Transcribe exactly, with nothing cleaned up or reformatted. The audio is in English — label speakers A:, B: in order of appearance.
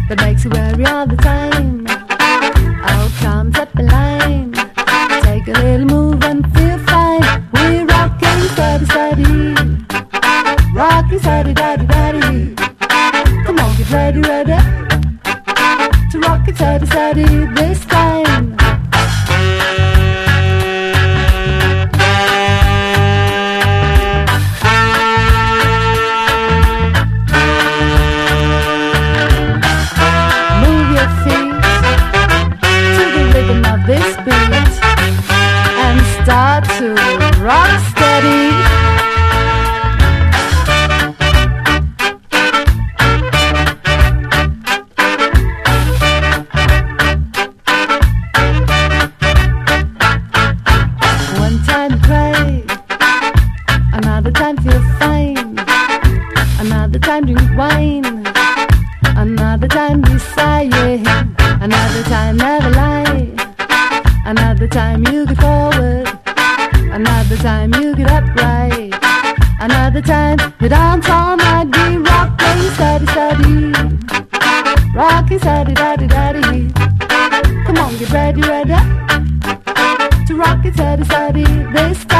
A: that makes you worry all the time. Out comes up the line. Take a little move and feel fine. We're rocking steady, steady. Rocking steady, daddy, daddy. Come on, get ready, ready to rock it steady, steady this time. Move your feet to the rhythm of this beat and start to rock steady. One time pray, another time feel fine, another time drink wine, another time be sighing, another time never lie, another time you get forward, another time you get upright, another time you dance all night. Be rocking steady, steady, rocking steady, daddy, daddy. Come on, get ready, ready to rock it steady, steady this time.